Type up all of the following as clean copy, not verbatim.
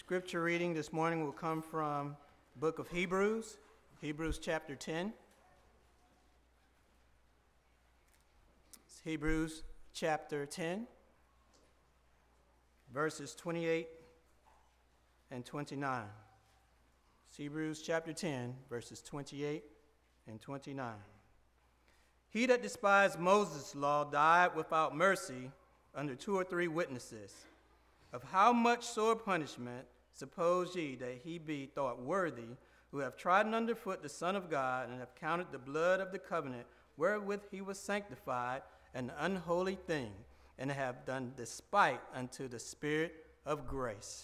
Scripture reading this morning will come from the book of Hebrews, Hebrews chapter 10. It's Hebrews chapter 10, verses 28 and 29. It's Hebrews chapter 10, verses 28 and 29. He that despised Moses' law died without mercy under 2 or 3 witnesses. Of how much sore punishment suppose ye that he be thought worthy, who have trodden under foot the Son of God, and have counted the blood of the covenant wherewith he was sanctified an unholy thing, and have done despite unto the Spirit of grace.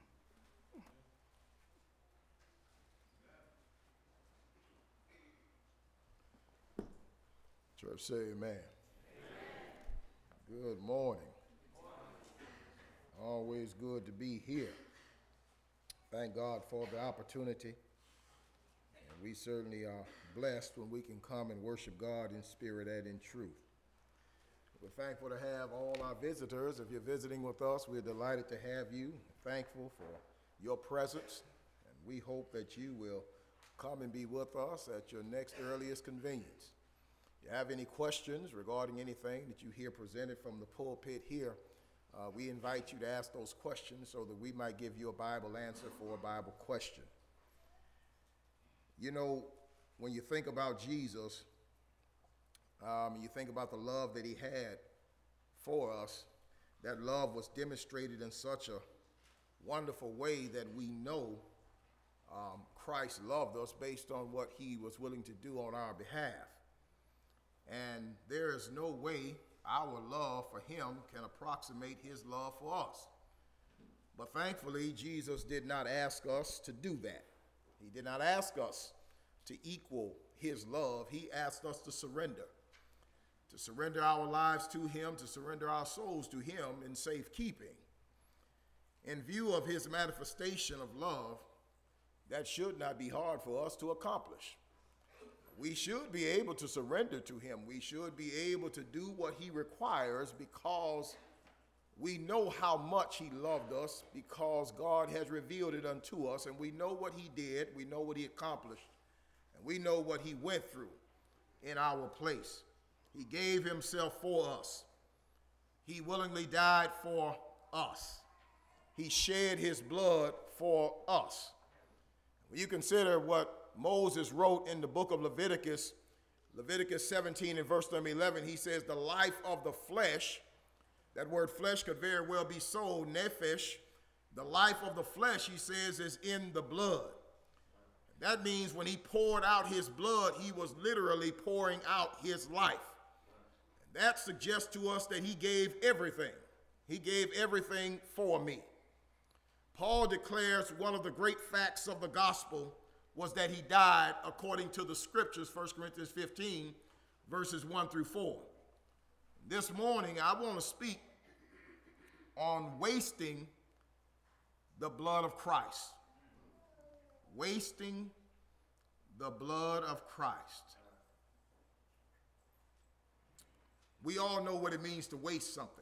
Church say amen. Good morning. Always good to be here. Thank God for the opportunity. And we certainly are blessed when we can come and worship God in spirit and in truth. We're thankful to have all our visitors. If you're visiting with us, we're delighted to have you. Thankful for your presence. And we hope that you will come and be with us at your next earliest convenience. If you have any questions regarding anything that you hear presented from the pulpit here, we invite you to ask those questions so that we might give you a Bible answer for a Bible question. You know, when you think about Jesus, you think about the love that he had for us, that love was demonstrated in such a wonderful way that we know Christ loved us based on what he was willing to do on our behalf. And there is no way our love for him can approximate his love for us. But thankfully, Jesus did not ask us to do that. He did not ask us to equal his love. He asked us to surrender our lives to him, to surrender our souls to him in safekeeping. In view of his manifestation of love, that should not be hard for us to accomplish. We should be able to surrender to him. We should be able to do what he requires because we know how much he loved us, because God has revealed it unto us, and we know what he did, we know what he accomplished, and we know what he went through in our place. He gave himself for us. He willingly died for us. He shed his blood for us. When you consider what Moses wrote in the book of Leviticus 17 and verse number 11, he says, the life of the flesh, that word flesh could very well be soul, nephesh. The life of the flesh, he says, is in the blood. That means when he poured out his blood, he was literally pouring out his life. And that suggests to us that he gave everything. He gave everything for me. Paul declares one of the great facts of the gospel was that he died according to the scriptures, 1 Corinthians 15, verses 1 through 4. This morning, I want to speak on wasting the blood of Christ. Wasting the blood of Christ. We all know what it means to waste something.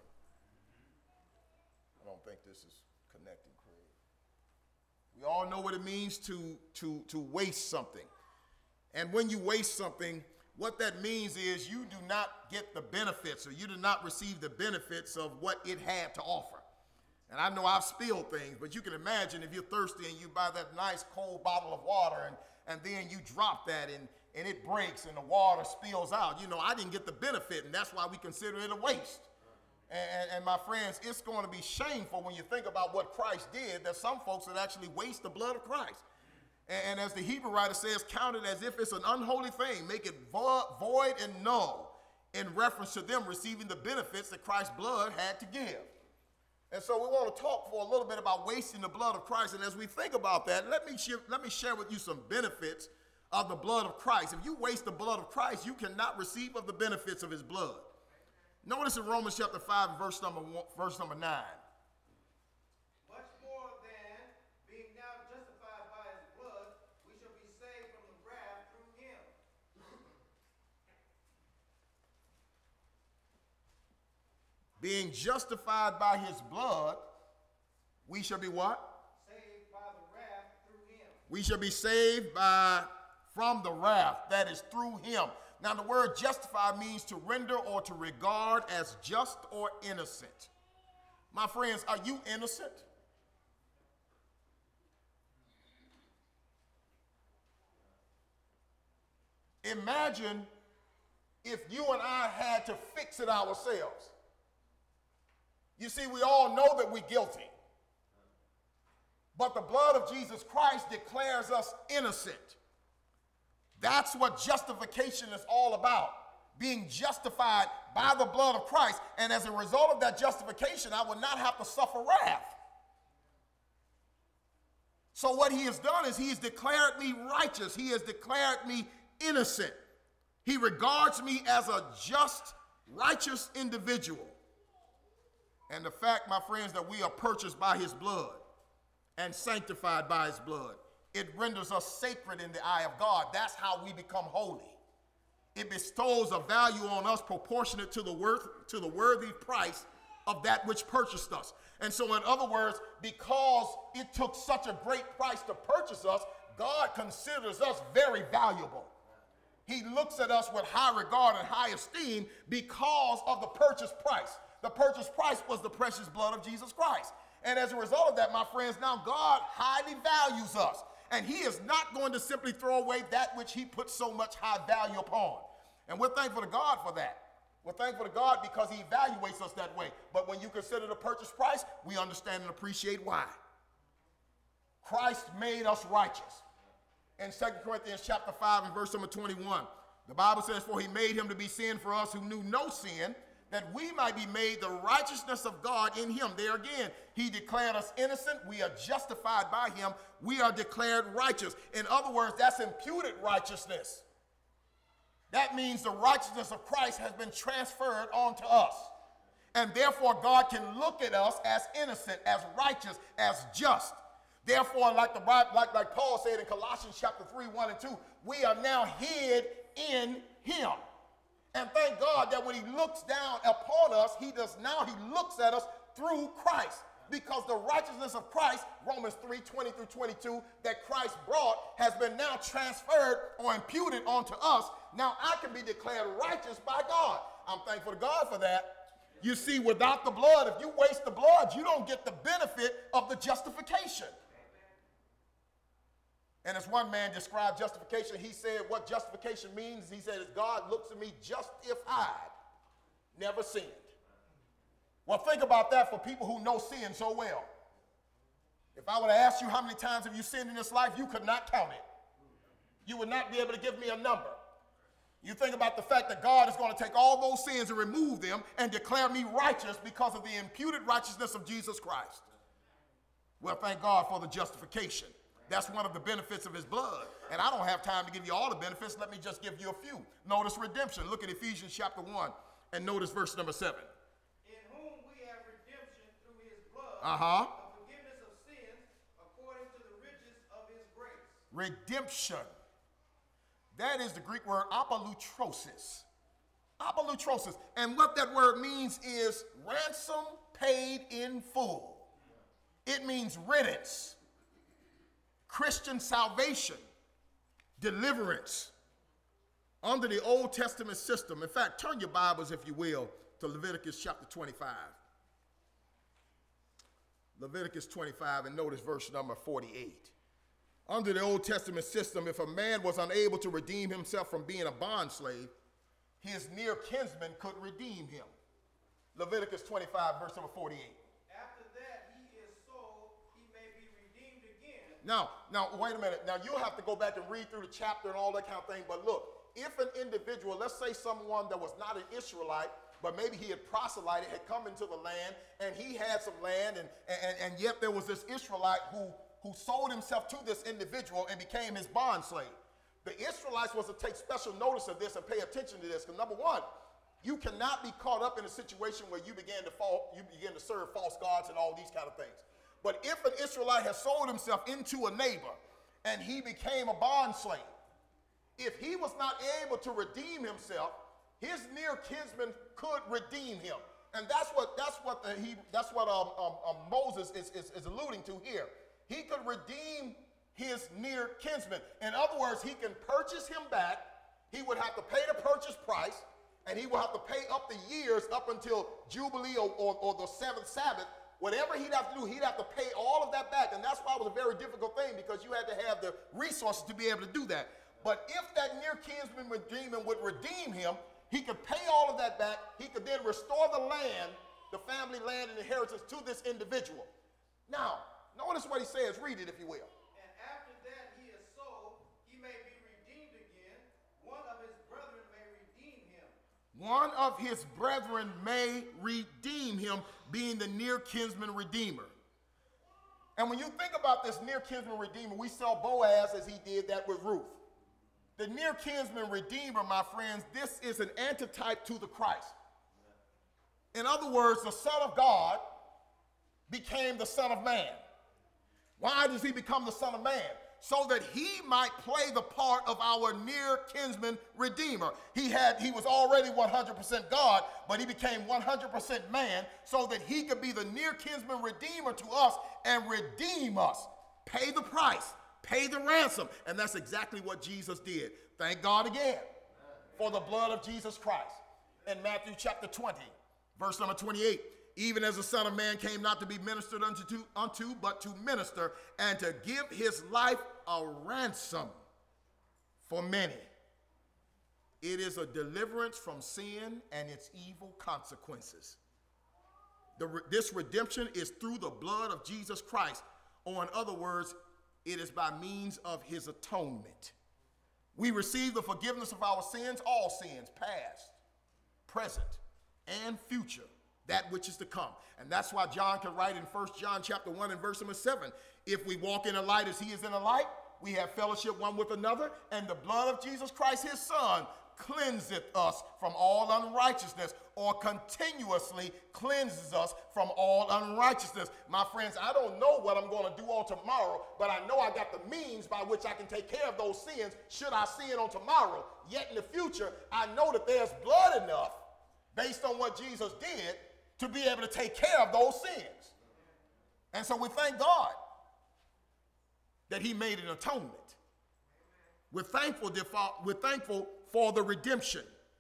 I don't think this is connecting. We all know what it means to waste something. And when you waste something, what that means is you do not get the benefits, or you do not receive the benefits of what it had to offer. And I know I've spilled things, but you can imagine if you're thirsty and you buy that nice cold bottle of water and then you drop that and it breaks and the water spills out. You know, I didn't get the benefit, and that's why we consider it a waste. And my friends, it's going to be shameful when you think about what Christ did, that some folks would actually waste the blood of Christ. And as the Hebrew writer says, count it as if it's an unholy thing. Make it void and null in reference to them receiving the benefits that Christ's blood had to give. And so we want to talk for a little bit about wasting the blood of Christ. And as we think about that, let me share with you some benefits of the blood of Christ. If you waste the blood of Christ, you cannot receive of the benefits of his blood. Notice in Romans chapter 5 and verse number 9. Much more than being now justified by his blood, we shall be saved from the wrath through him. Being justified by his blood, we shall be what? Saved We shall be saved from the wrath that is through him. Now, the word justify means to render or to regard as just or innocent. My friends, are you innocent? Imagine if you and I had to fix it ourselves. You see, we all know that we're guilty. But the blood of Jesus Christ declares us innocent. That's what justification is all about. Being justified by the blood of Christ. And as a result of that justification, I will not have to suffer wrath. So what he has done is he has declared me righteous. He has declared me innocent. He regards me as a just, righteous individual. And the fact, my friends, that we are purchased by his blood and sanctified by his blood, it renders us sacred in the eye of God. That's how we become holy. It bestows a value on us proportionate to the worthy price of that which purchased us. And so, in other words, because it took such a great price to purchase us, God considers us very valuable. He looks at us with high regard and high esteem because of the purchase price. The purchase price was the precious blood of Jesus Christ. And as a result of that, my friends, now God highly values us. And he is not going to simply throw away that which he puts so much high value upon. And we're thankful to God for that. We're thankful to God because he evaluates us that way. But when you consider the purchase price, we understand and appreciate why. Christ made us righteous. In 2 Corinthians chapter 5 and verse number 21, the Bible says, for he made him to be sin for us who knew no sin, that we might be made the righteousness of God in him. There again, he declared us innocent. We are justified by him. We are declared righteous. In other words, that's imputed righteousness. That means the righteousness of Christ has been transferred onto us. And therefore, God can look at us as innocent, as righteous, as just. Therefore, like Paul said in Colossians chapter 3, 1 and 2, we are now hid in him. And thank God that when he looks down upon us, he looks at us through Christ. Because the righteousness of Christ, Romans 3, 20 through 22, that Christ brought has been now transferred or imputed onto us. Now I can be declared righteous by God. I'm thankful to God for that. You see, without the blood, if you waste the blood, you don't get the benefit of the justification. And as one man described justification, he said what justification means, he said, is God looks at me just if I'd never sinned. Well, think about that for people who know sin so well. If I were to ask you how many times have you sinned in this life, you could not count it. You would not be able to give me a number. You think about the fact that God is going to take all those sins and remove them and declare me righteous because of the imputed righteousness of Jesus Christ. Well, thank God for the justification. That's one of the benefits of his blood. And I don't have time to give you all the benefits. Let me just give you a few. Notice redemption. Look at Ephesians chapter 1 and notice verse number 7. In whom we have redemption through his blood, the forgiveness of sins, according to the riches of his grace. Redemption. That is the Greek word apolutrosis. Apolutrosis. And what that word means is ransom paid in full. It means riddance, Christian salvation, deliverance under the Old Testament system. In fact, turn your Bibles, if you will, to Leviticus chapter 25. Leviticus 25, and notice verse number 48. Under the Old Testament system, if a man was unable to redeem himself from being a bondslave, his near kinsman could redeem him. Leviticus 25, verse number 48. After that he is sold, he may be redeemed again. Now, wait a minute. Now, you'll have to go back and read through the chapter and all that kind of thing. But look, if an individual, let's say someone that was not an Israelite, but maybe he had proselyted, had come into the land, and he had some land, and yet there was this Israelite who sold himself to this individual and became his bondslave. The Israelites was to take special notice of this and pay attention to this. Because number one, you cannot be caught up in a situation where you begin to serve false gods and all these kind of things. But if an Israelite has sold himself into a neighbor and he became a bondslave, if he was not able to redeem himself, his near kinsman could redeem him. And that's what Moses is alluding to here. He could redeem his near kinsman. In other words, he can purchase him back. He would have to pay the purchase price, and he will have to pay up the years up until Jubilee or the seventh Sabbath. Whatever he'd have to do, he'd have to pay all of that back. And that's why it was a very difficult thing, because you had to have the resources to be able to do that. But if that near kinsman redeemer would redeem him, he could pay all of that back. He could then restore the land, the family land and inheritance, to this individual. Now, notice what he says. Read it, if you will. And after that he is sold, he may be redeemed again. One of his brethren may redeem him. One of his brethren may redeem him, being the near kinsman redeemer. And when you think about this near kinsman redeemer, we saw Boaz as he did that with Ruth. The near kinsman redeemer, my friends, this is an antitype to the Christ. In other words, the Son of God became the Son of Man. Why does he become the Son of Man? So that he might play the part of our near kinsman redeemer. He was already 100% God, but he became 100% man so that he could be the near kinsman redeemer to us and redeem us. Pay the price, pay the ransom. And that's exactly what Jesus did. Thank God again for the blood of Jesus Christ. In Matthew chapter 20, verse number 28. Even as the Son of Man came not to be ministered unto, but to minister, and to give his life a ransom for many. It is a deliverance from sin and its evil consequences. This redemption is through the blood of Jesus Christ, or in other words, it is by means of his atonement. We receive the forgiveness of our sins, all sins, past, present, and future, that which is to come. And that's why John can write in 1 John chapter 1 and verse number 7, if we walk in the light as he is in the light, we have fellowship one with another, and the blood of Jesus Christ, his Son, cleanseth us from all unrighteousness, or continuously cleanses us from all unrighteousness. My friends, I don't know what I'm going to do on tomorrow, but I know I got the means by which I can take care of those sins should I sin on tomorrow. Yet in the future, I know that there's blood enough, based on what Jesus did, to be able to take care of those sins. And so we thank God that he made an atonement. We're thankful for the redemption.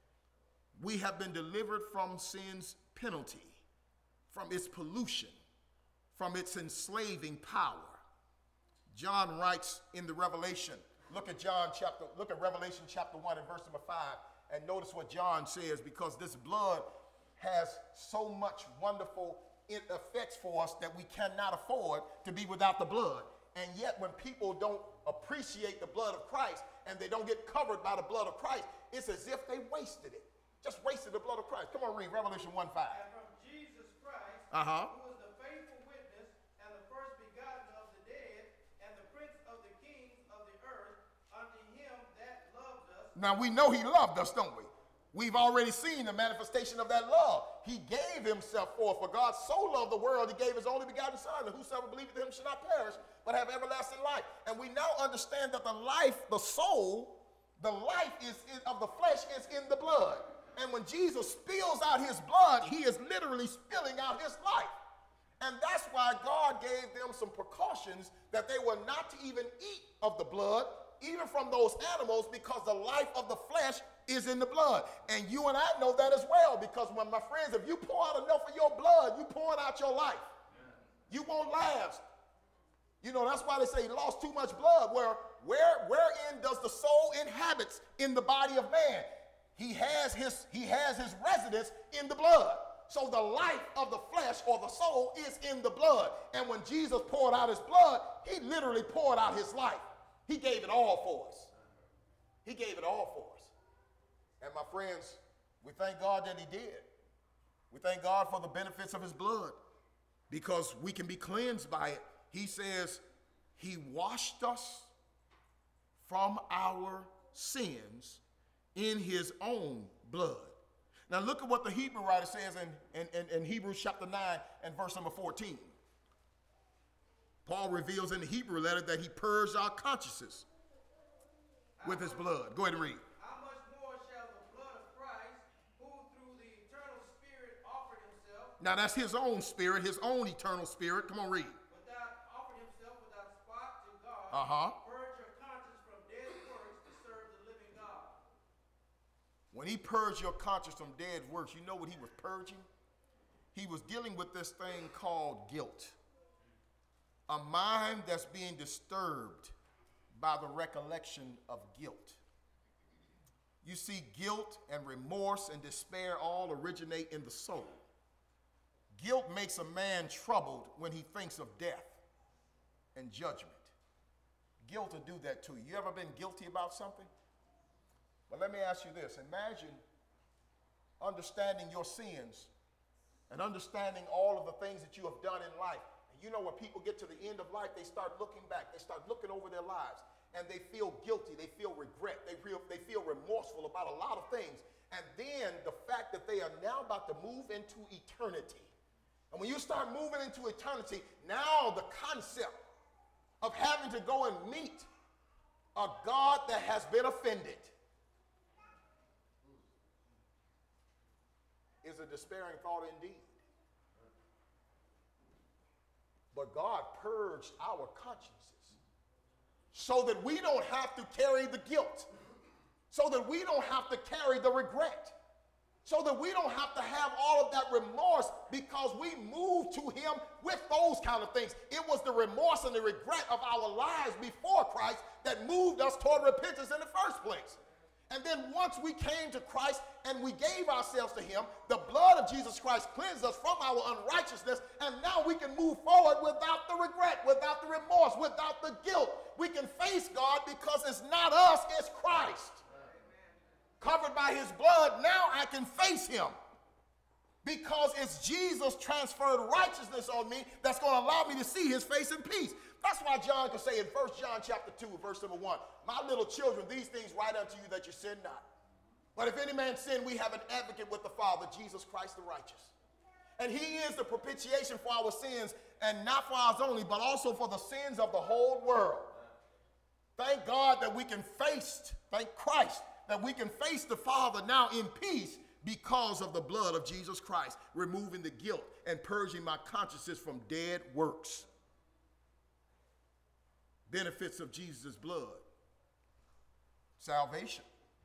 We have been delivered from sin's penalty, from its pollution, from its enslaving power. John writes in the Revelation, look at Revelation chapter 1 and verse number 5, and notice what John says, because this blood has so much wonderful effects for us that we cannot afford to be without the blood. And yet when people don't appreciate the blood of Christ and they don't get covered by the blood of Christ, it's as if they wasted it. Just wasted the blood of Christ. Come on, read Revelation 1:5. And from Jesus Christ, who is the faithful witness and the first begotten of the dead and the prince of the kings of the earth, unto him that loved us. Now we know he loved us, don't we? We've already seen the manifestation of that love. He gave himself forth. For God so loved the world, he gave his only begotten Son, and whosoever believeth in him shall not perish, but have everlasting life. And we now understand that the life, the soul, the life of the flesh is in the blood. And when Jesus spills out his blood, he is literally spilling out his life. And that's why God gave them some precautions that they were not to even eat of the blood, even from those animals, because the life of the flesh is in the blood. And you and I know that as well, because when, my friends, if you pour out enough of your blood, you pouring out your life. You won't last. You know, that's why they say he lost too much blood. Wherein does the soul inhabits in the body of man? He has his residence in the blood. So the life of the flesh or the soul is in the blood. And when Jesus poured out his blood, he literally poured out his life. He gave it all for us. He gave it all for us. And my friends, we thank God that he did. We thank God for the benefits of his blood, because we can be cleansed by it. He says he washed us from our sins in his own blood. Now look at what the Hebrew writer says in Hebrews chapter 9 and verse number 14. Paul reveals in the Hebrew letter that he purged our consciences with his blood. Go ahead and read. How much more shall the blood of Christ, who through the eternal Spirit offered himself. Now that's his own spirit, his own eternal spirit. Come on, read. Offered himself without spot to God Purge your conscience from dead works to serve the living God. When he purged your conscience from dead works, you know what he was purging? He was dealing with this thing called guilt. A mind that's being disturbed by the recollection of guilt. You see, guilt and remorse and despair all originate in the soul. Guilt makes a man troubled when he thinks of death and judgment. Guilt will do that to you. You ever been guilty about something? Well, let me ask you this. Imagine understanding your sins and understanding all of the things that you have done in life. And you know, when people get to the end of life, they start looking back. They start looking over their lives, and they feel guilty. They feel regret. They feel remorseful about a lot of things. And then the fact that they are now about to move into eternity. And when you start moving into eternity, now the concept of having to go and meet a God that has been offended is a despairing thought indeed. But God purged our consciences so that we don't have to carry the guilt, so that we don't have to carry the regret, so that we don't have to have all of that remorse, because we moved to him with those kind of things. It was the remorse and the regret of our lives before Christ that moved us toward repentance in the first place. And then once we came to Christ and we gave ourselves to him, the blood of Jesus Christ cleansed us from our unrighteousness, and now we can move forward without the regret, without the remorse, without the guilt. We can face God because it's not us, it's Christ. Covered by his blood, now I can face him because it's Jesus transferred righteousness on me that's going to allow me to see his face in peace. That's why John can say in 1 John chapter 2, verse number 1, my little children, these things write unto you that you sin not. But if any man sin, we have an advocate with the Father, Jesus Christ the righteous. And he is the propitiation for our sins, and not for ours only, but also for the sins of the whole world. Thank God that we can face, thank Christ, that we can face the Father now in peace because of the blood of Jesus Christ, removing the guilt and purging my consciences from dead works. Benefits of Jesus' blood. Salvation.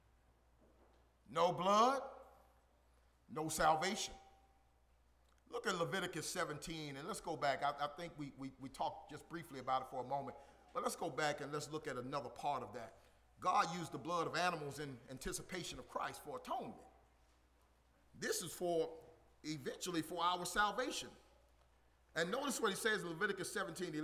No blood, no salvation. Look at Leviticus 17, and let's go back. I think we talked just briefly about it for a moment, but let's go back and let's look at another part of that. God used the blood of animals in anticipation of Christ for atonement. This is eventually for our salvation. And notice what he says in Leviticus 17:11.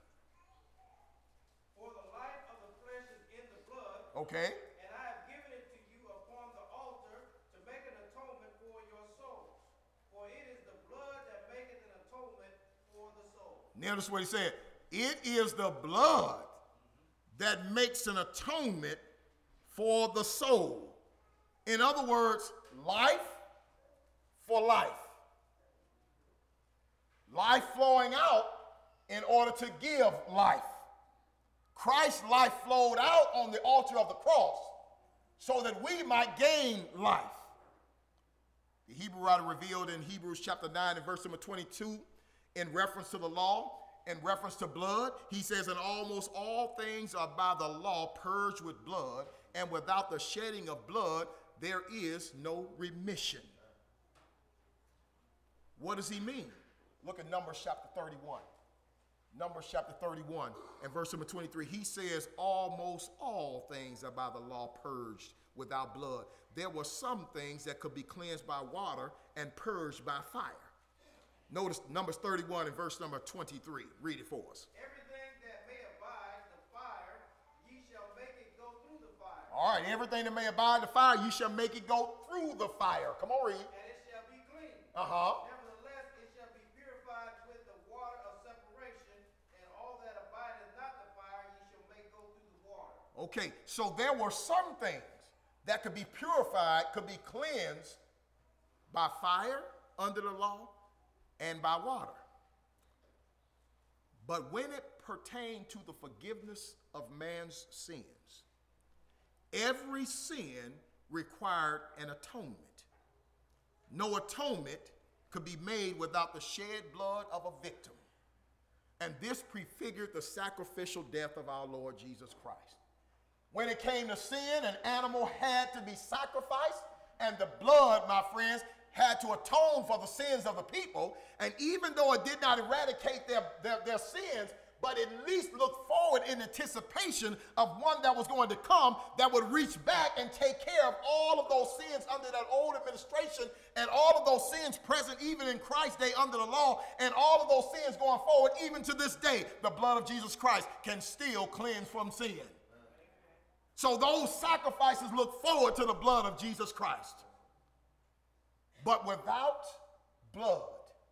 For the life of the flesh is in the blood. Okay. And I have given it to you upon the altar to make an atonement for your souls. For it is the blood that maketh an atonement for the soul. Notice what he said. It is the blood that makes an atonement for the soul. In other words, life for life. Life flowing out in order to give life. Christ's life flowed out on the altar of the cross so that we might gain life. The Hebrew writer revealed in Hebrews chapter 9 and verse number 22, in reference to the law, in reference to blood, he says, and almost all things are by the law purged with blood, and without the shedding of blood, there is no remission. What does he mean? Look at Numbers chapter 31. Numbers chapter 31 and verse number 23. He says, almost all things are by the law purged without blood. There were some things that could be cleansed by water and purged by fire. Notice Numbers 31 and verse number 23. Read it for us. Everything that may abide the fire, ye shall make it go through the fire. All right, everything that may abide the fire, you shall make it go through the fire. Come on, read. And it shall be clean. Uh-huh. Nevertheless, it shall be purified with the water of separation, and all that abideth not the fire, ye shall make go through the water. Okay, so there were some things that could be purified, could be cleansed by fire under the law and by water. But when it pertained to the forgiveness of man's sins, every sin required an atonement. No atonement could be made without the shed blood of a victim. And this prefigured the sacrificial death of our Lord Jesus Christ. When it came to sin, an animal had to be sacrificed, and the blood, my friends, had to atone for the sins of the people. And even though it did not eradicate their sins, but at least looked forward in anticipation of one that was going to come that would reach back and take care of all of those sins under that old administration, and all of those sins present even in Christ's day under the law, and all of those sins going forward even to this day. The blood of Jesus Christ can still cleanse from sin. So those sacrifices look forward to the blood of Jesus Christ. But without blood,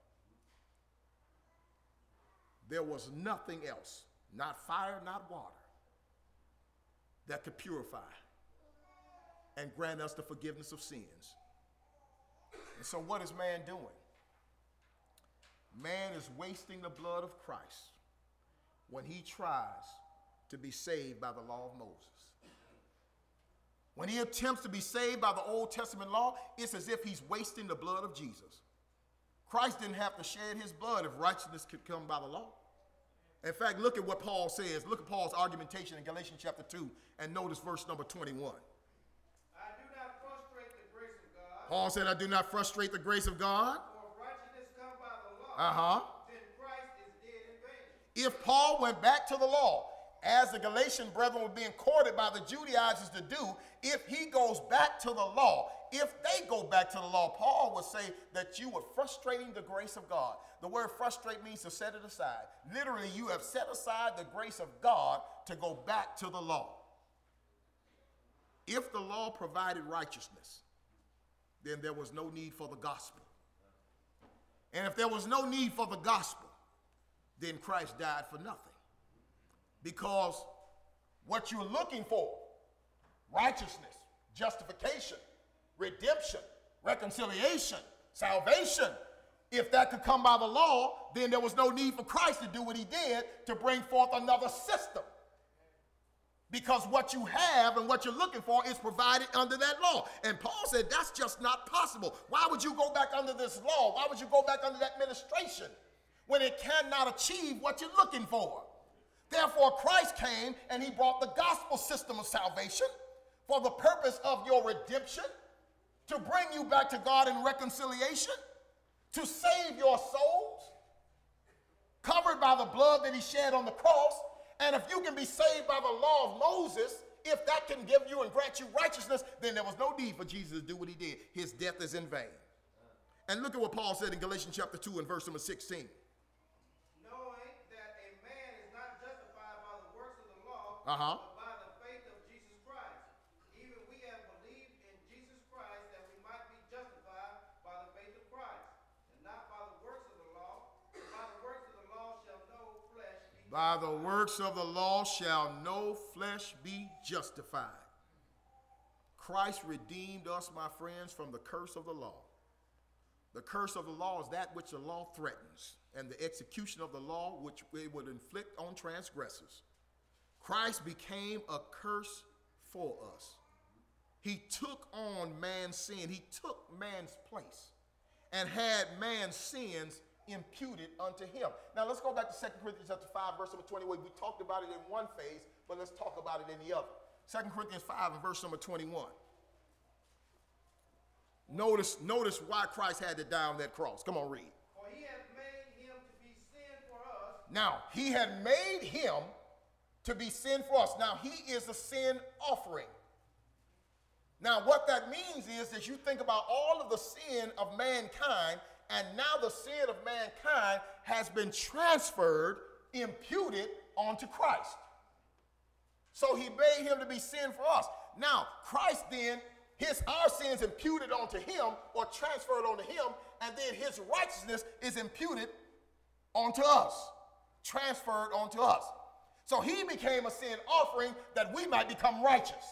there was nothing else, not fire, not water, that could purify and grant us the forgiveness of sins. And so what is man doing? Man is wasting the blood of Christ when he tries to be saved by the law of Moses. When he attempts to be saved by the Old Testament law, it's as if he's wasting the blood of Jesus. Christ didn't have to shed his blood if righteousness could come by the law. In fact, look at what Paul says. Look at Paul's argumentation in Galatians chapter 2, and notice verse number 21. I do not frustrate the grace of God. Paul said, I do not frustrate the grace of God. For if righteousness come by the law, then Christ is dead in vain. If Paul went back to the law, as the Galatian brethren were being courted by the Judaizers to do, if he goes back to the law, if they go back to the law, Paul would say that you were frustrating the grace of God. The word frustrate means to set it aside. Literally, you have set aside the grace of God to go back to the law. If the law provided righteousness, then there was no need for the gospel. And if there was no need for the gospel, then Christ died for nothing. Because what you're looking for, righteousness, justification, redemption, reconciliation, salvation, if that could come by the law, then there was no need for Christ to do what he did to bring forth another system. Because what you have and what you're looking for is provided under that law. And Paul said that's just not possible. Why would you go back under this law? Why would you go back under that ministration when it cannot achieve what you're looking for? Therefore, Christ came and he brought the gospel system of salvation for the purpose of your redemption, to bring you back to God in reconciliation, to save your souls, covered by the blood that he shed on the cross. And if you can be saved by the law of Moses, if that can give you and grant you righteousness, then there was no need for Jesus to do what he did. His death is in vain. And look at what Paul said in Galatians chapter 2 and verse number 16. But by the faith of Jesus Christ. Even we have believed in Jesus Christ that we might be justified by the faith of Christ, and not by the works of the law. By the works of the law shall no flesh be justified. By the works of the law shall no flesh be justified. Christ redeemed us, my friends, from the curse of the law. The curse of the law is that which the law threatens, and the execution of the law which it would inflict on transgressors. Christ became a curse for us. He took on man's sin. He took man's place and had man's sins imputed unto him. Now let's go back to 2 Corinthians chapter 5, verse number 21. We talked about it in one phase, but let's talk about it in the other. 2 Corinthians 5 and verse number 21. Notice why Christ had to die on that cross. Come on, read. For he hath made him to be sin for us. Now, he had made him to be sin for us. Now, he is a sin offering. Now, what that means is that you think about all of the sin of mankind, and now the sin of mankind has been transferred, imputed onto Christ. So he made him to be sin for us. Now, Christ then, our sins imputed onto him or transferred onto him, and then his righteousness is imputed onto us, transferred onto us. So he became a sin offering that we might become righteous.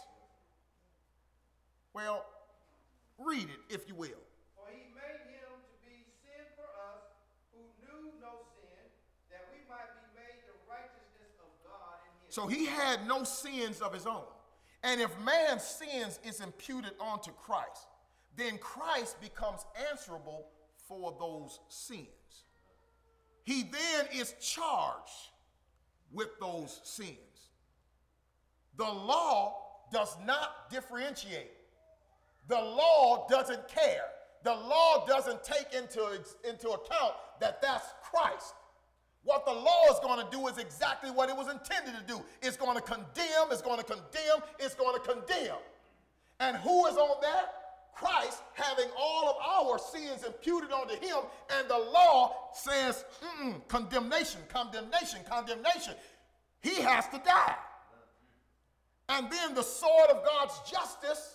Well, read it, if you will. For he made him to be sin for us, who knew no sin, that we might be made the righteousness of God in him. So he had no sins of his own. And if man's sins is imputed onto Christ, then Christ becomes answerable for those sins. he then is charged with those sins. The law does not differentiate. The law doesn't care. The law doesn't take into account that that's Christ. What the law is going to do is exactly what it was intended to do. It's going to condemn, it's going to condemn, it's going to condemn. And who is on that? Christ, having all of our sins imputed onto him, and the law says, condemnation, condemnation, condemnation. He has to die. And then the sword of God's justice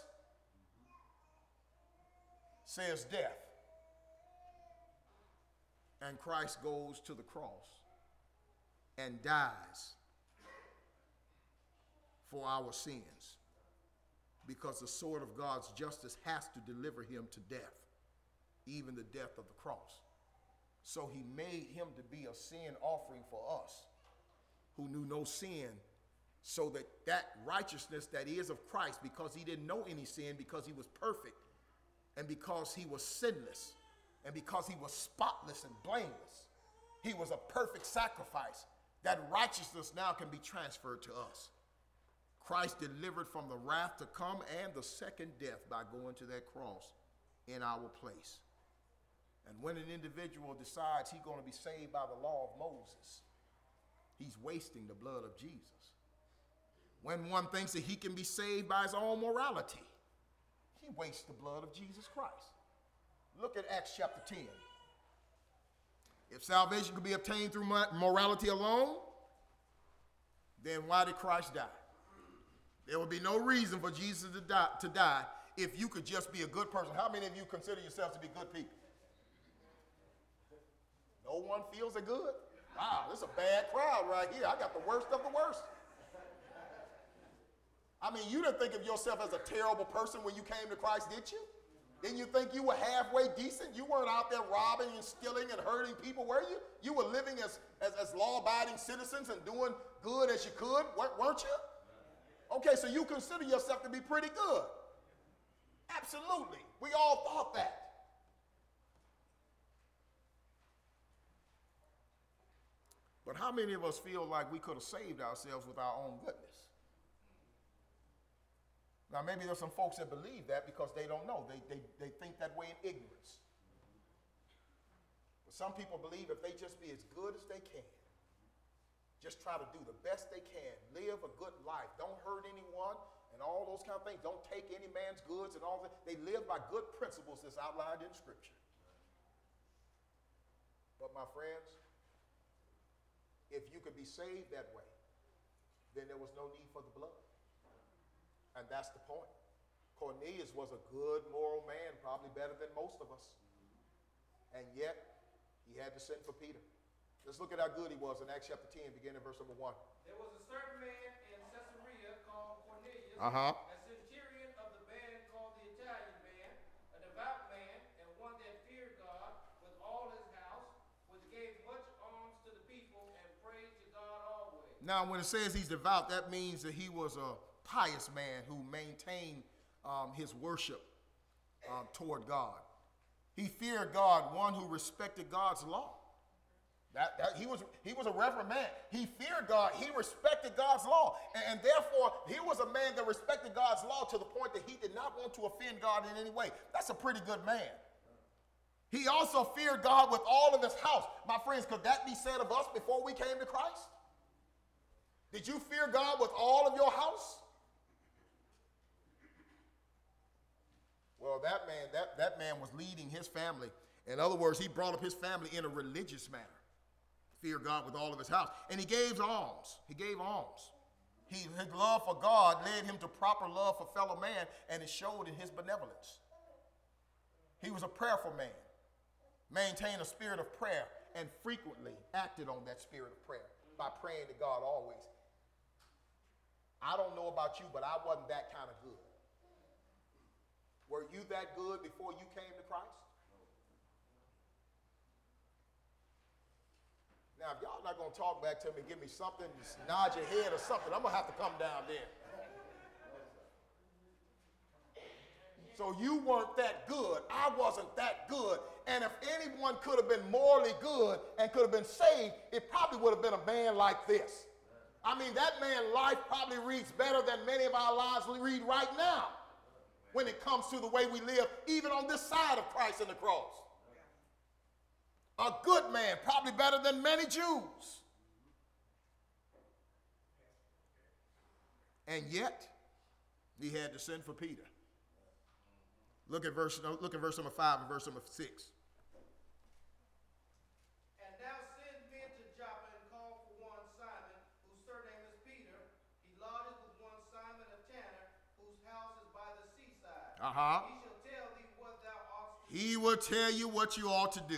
says death. And Christ goes to the cross and dies for our sins, because the sword of God's justice has to deliver him to death, even the death of the cross. So he made him to be a sin offering for us who knew no sin, so that that righteousness that is of Christ, because he didn't know any sin, because he was perfect, and because he was sinless, and because he was spotless and blameless, he was a perfect sacrifice. That righteousness now can be transferred to us. Christ delivered from the wrath to come and the second death by going to that cross in our place. And when an individual decides he's going to be saved by the law of Moses, he's wasting the blood of Jesus. When one thinks that he can be saved by his own morality, he wastes the blood of Jesus Christ. Look at Acts chapter 10. If salvation could be obtained through morality alone, then why did Christ die? There would be no reason for Jesus to die if you could just be a good person. How many of you consider yourselves to be good people? No one feels it good? Wow, this is a bad crowd right here. I got the worst of the worst. I mean, you didn't think of yourself as a terrible person when you came to Christ, did you? Didn't you think you were halfway decent? You weren't out there robbing and stealing and hurting people, were you? You were living as law-abiding citizens and doing good as you could, weren't you? Okay, so you consider yourself to be pretty good. Absolutely. We all thought that. But how many of us feel like we could have saved ourselves with our own goodness? Now, maybe there's some folks that believe that because they don't know. They think that way in ignorance. But some people believe if they just be as good as they can, just try to do the best they can, live a good life, don't hurt anyone, and all those kind of things, don't take any man's goods and all that. They live by good principles that's outlined in Scripture. But my friends, if you could be saved that way, then there was no need for the blood. And that's the point. Cornelius was a good moral man, probably better than most of us. And yet, he had to send for Peter. Let's look at how good he was in Acts chapter 10, beginning in verse number 1. There was a certain man in Caesarea called Cornelius, Uh-huh. a centurion of the band called the Italian band, a devout man, and one that feared God with all his house, which gave much alms to the people and prayed to God always. Now, when it says he's devout, that means that he was a pious man who maintained his worship toward God. He feared God, one who respected God's law. He was a reverend man. He feared God. He respected God's law. And therefore, he was a man that respected God's law to the point that he did not want to offend God in any way. That's a pretty good man. He also feared God with all of his house. My friends, could that be said of us before we came to Christ? Did you fear God with all of your house? Well, that man was leading his family. In other words, he brought up his family in a religious manner. Fear God with all of his house. And he gave alms. He gave alms. His love for God led him to proper love for fellow man, and it showed in his benevolence. He was a prayerful man, maintained a spirit of prayer, and frequently acted on that spirit of prayer by praying to God always. I don't know about you, but I wasn't that kind of good. Were you that good before you came to Christ? Now, if y'all not going to talk back to me, give me something, just nod your head or something, I'm going to have to come down there. So you weren't that good. I wasn't that good. And if anyone could have been morally good and could have been saved, it probably would have been a man like this. I mean, that man's life probably reads better than many of our lives we read right now when it comes to the way we live, even on this side of Christ and the cross. A good man, probably better than many Jews. And yet, he had to send for Peter. Look at verse number 5 and verse number 6. And now send men to Joppa and call for one Simon, whose surname is Peter. He lodges with one Simon a tanner, whose house is by the seaside. He shall tell thee what thou oughtest to do. He will tell you what you ought to do.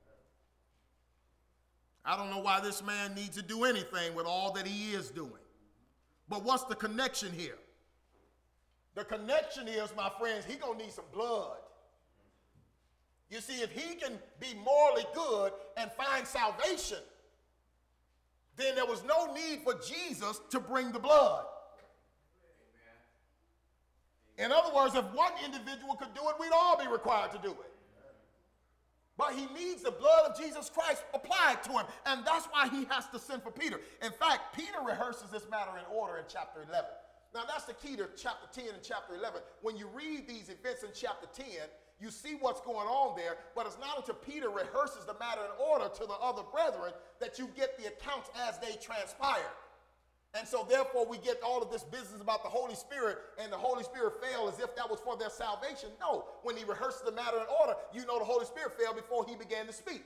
I don't know why this man needs to do anything with all that he is doing. But what's the connection here? The connection is, my friends, he's going to need some blood. You see, if he can be morally good and find salvation, then there was no need for Jesus to bring the blood. In other words, if one individual could do it, we'd all be required to do it. But he needs the blood of Jesus Christ applied to him, and that's why he has to send for Peter. In fact, Peter rehearses this matter in order in chapter 11. Now, that's the key to chapter 10 and chapter 11. When you read these events in chapter 10, you see what's going on there, but it's not until Peter rehearses the matter in order to the other brethren that you get the accounts as they transpire. And so, therefore, we get all of this business about the Holy Spirit, and the Holy Spirit fell as if that was for their salvation. No, when he rehearses the matter in order, you know the Holy Spirit fell before he began to speak.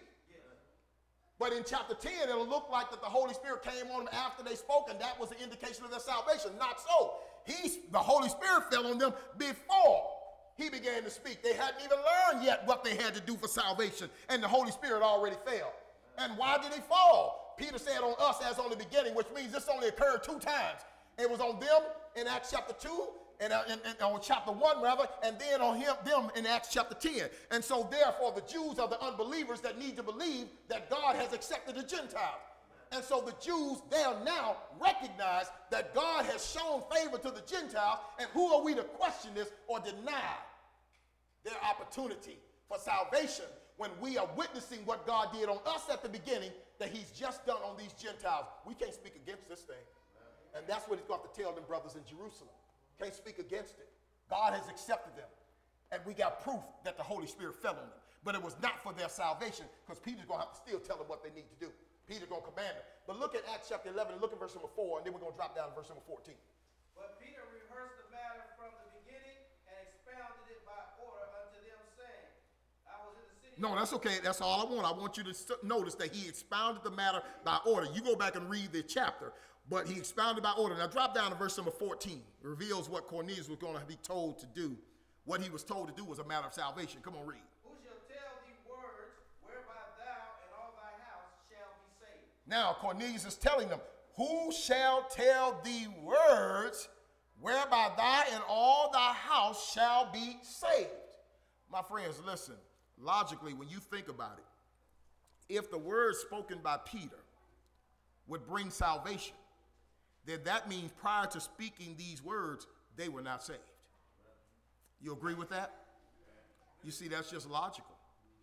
But in chapter 10, it'll look like that the Holy Spirit came on them after they spoke, and that was the indication of their salvation. Not so. The Holy Spirit fell on them before he began to speak. They hadn't even learned yet what they had to do for salvation, and the Holy Spirit already fell. And why did he fall? Peter said on us as on the beginning, which means this only occurred 2 times. It was on them in Acts chapter 2, and on chapter 1 rather, and then on them in Acts chapter 10. And so therefore the Jews are the unbelievers that need to believe that God has accepted the Gentiles. And so the Jews, they'll now recognize that God has shown favor to the Gentiles, and who are we to question this or deny their opportunity for salvation when we are witnessing what God did on us at the beginning that he's just done on these Gentiles? We can't speak against this thing. And that's what he's going to have to tell them brothers in Jerusalem. Can't speak against it. God has accepted them. And we got proof that the Holy Spirit fell on them. But it was not for their salvation, because Peter's going to have to still tell them what they need to do. Peter's going to command them. But look at Acts chapter 11 and look at verse number 4, and then we're going to drop down to verse number 14. But Peter rehearsed the matter from the beginning and expounded it by order unto them, saying, I was in the city. No, that's okay. That's all I want. I want you to notice that he expounded the matter by order. You go back and read the chapter, but he expounded by order. Now drop down to verse number 14. It reveals what Cornelius was going to be told to do. What he was told to do was a matter of salvation. Come on, read. Who shall tell thee words whereby thou and all thy house shall be saved? Now Cornelius is telling them, who shall tell thee words whereby thou and all thy house shall be saved? My friends, listen. Logically, when you think about it, if the words spoken by Peter would bring salvation, then that means prior to speaking these words, they were not saved. You agree with that? You see, that's just logical.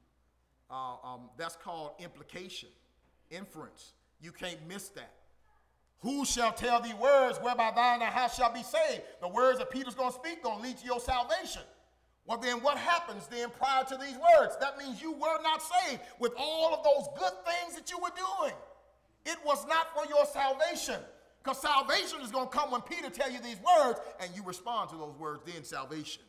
That's called implication, inference. You can't miss that. Who shall tell thee words whereby thou and thy house shall be saved? The words that Peter's going to speak going to lead to your salvation. Well, then what happens then prior to these words? That means you were not saved with all of those good things that you were doing. It was not for your salvation, because salvation is going to come when Peter tells you these words and you respond to those words, then salvation.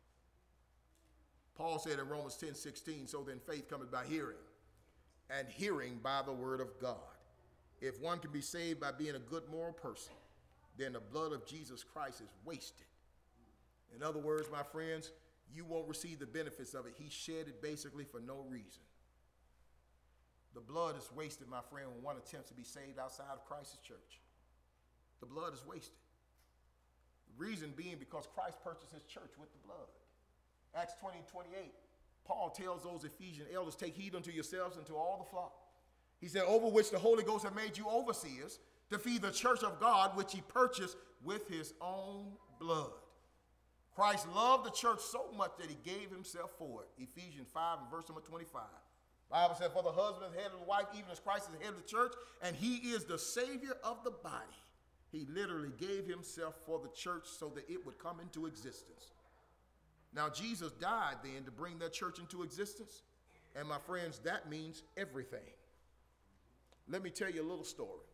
Paul said in Romans 10:16, so then faith cometh by hearing, and hearing by the word of God. If one can be saved by being a good moral person, then the blood of Jesus Christ is wasted. In other words, my friends, you won't receive the benefits of it. He shed it basically for no reason. The blood is wasted, my friend, when one attempts to be saved outside of Christ's church. The blood is wasted. The reason being because Christ purchased his church with the blood. Acts 20:28, Paul tells those Ephesian elders, take heed unto yourselves and to all the flock. He said, over which the Holy Ghost have made you overseers to feed the church of God, which he purchased with his own blood. Christ loved the church so much that he gave himself for it. Ephesians 5 and verse number 25. Bible said, for the husband is head of the wife, even as Christ is the head of the church, and he is the Savior of the body. He literally gave himself for the church so that it would come into existence. Now, Jesus died then to bring that church into existence. And my friends, that means everything. Let me tell you a little story.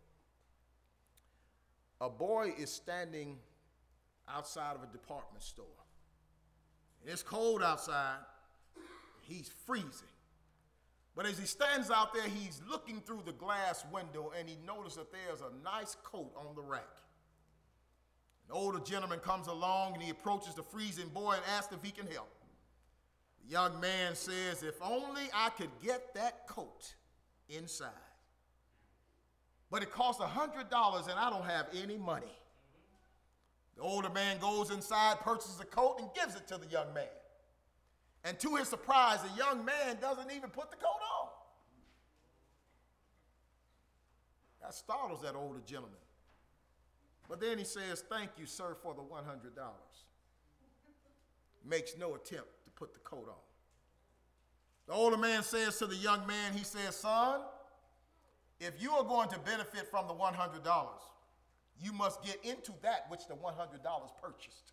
A boy is standing outside of a department store. It's cold outside. He's freezing. But as he stands out there, he's looking through the glass window and he notices that there's a nice coat on the rack. An older gentleman comes along and he approaches the freezing boy and asks if he can help. The young man says, if only I could get that coat inside. But it costs $100 and I don't have any money. The older man goes inside, purchases a coat, and gives it to the young man. And to his surprise, the young man doesn't even put the coat on. That startles that older gentleman. But then he says, thank you, sir, for the $100. Makes no attempt to put the coat on. The older man says to the young man, he says, son, if you are going to benefit from the $100, you must get into that which the $100 purchased.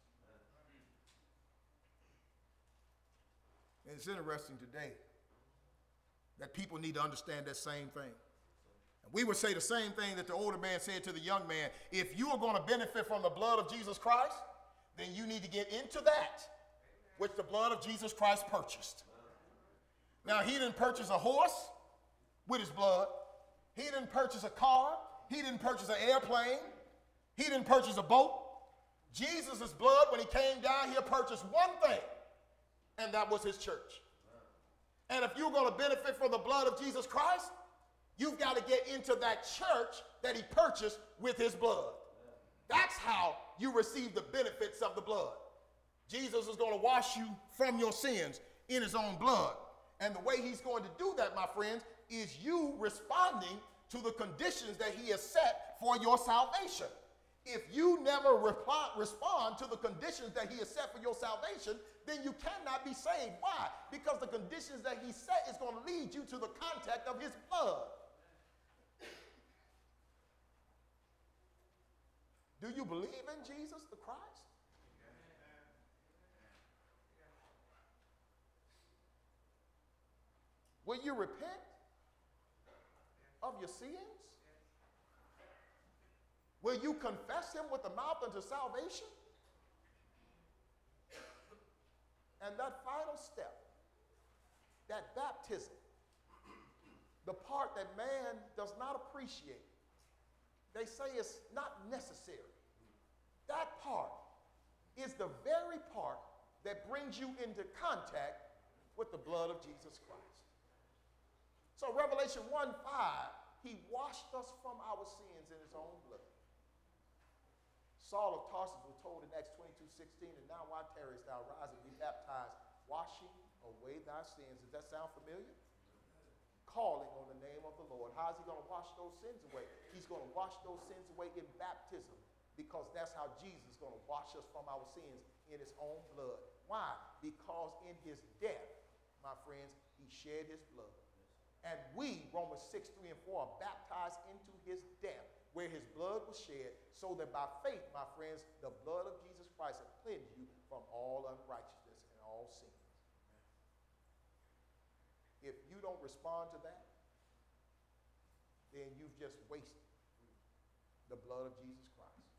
And it's interesting today that people need to understand that same thing. And we would say the same thing that the older man said to the young man. If you are going to benefit from the blood of Jesus Christ, then you need to get into that which the blood of Jesus Christ purchased. Now, he didn't purchase a horse with his blood. He didn't purchase a car. He didn't purchase an airplane. He didn't purchase a boat. Jesus' blood, when he came down here, purchased one thing, and that was his church. And if you're going to benefit from the blood of Jesus Christ, you've got to get into that church that he purchased with his blood. That's how you receive the benefits of the blood. Jesus is going to wash you from your sins in his own blood. And the way he's going to do that, my friends, is you responding to the conditions that he has set for your salvation. If you never respond to the conditions that he has set for your salvation, then you cannot be saved. Why? Because the conditions that he set is going to lead you to the contact of his blood. Do you believe in Jesus the Christ? Will you repent of your sins? Will you confess him with the mouth unto salvation? And that final step, that baptism, the part that man does not appreciate, they say it's not necessary. That part is the very part that brings you into contact with the blood of Jesus Christ. So Revelation 1:5, he washed us from our sins in his own blood. Saul of Tarsus was told in Acts 22:16, and now why tarriest thou? Rise and be baptized, washing away thy sins. Does that sound familiar? Calling on the name of the Lord. How is he going to wash those sins away? He's going to wash those sins away in baptism, because that's how Jesus is going to wash us from our sins in his own blood. Why? Because in his death, my friends, he shed his blood. And we, Romans 6:3 and 4, are baptized into his death, where his blood was shed, so that by faith, my friends, the blood of Jesus Christ has cleansed you from all unrighteousness and all sin. If you don't respond to that, then you've just wasted the blood of Jesus Christ.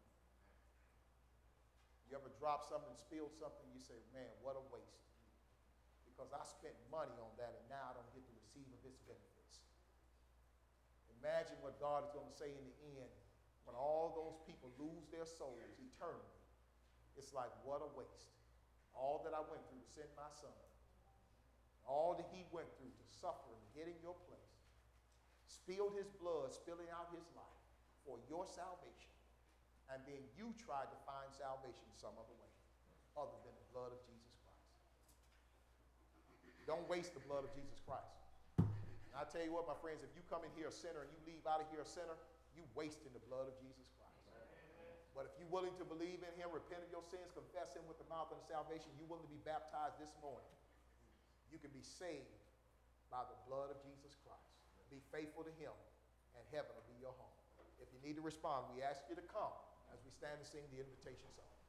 You ever drop something, spill something, you say, man, what a waste. Because I spent money on that and now I don't get to receive of its benefits. Imagine what God is going to say in the end when all those people lose their souls eternally. It's like, what a waste. All that I went through to send my son, all that he went through to suffer and get in your place, spilled his blood, spilling out his life for your salvation, and then you tried to find salvation some other way other than the blood of Jesus Christ. Don't waste the blood of Jesus Christ. And I tell you what, my friends, if you come in here a sinner and you leave out of here a sinner, you wasting the blood of Jesus Christ. But if you willing to believe in him, repent of your sins, confess him with the mouth and salvation, you willing to be baptized this morning, you can be saved by the blood of Jesus Christ. Be faithful to him, and heaven will be your home. If you need to respond, we ask you to come as we stand and sing the invitation song.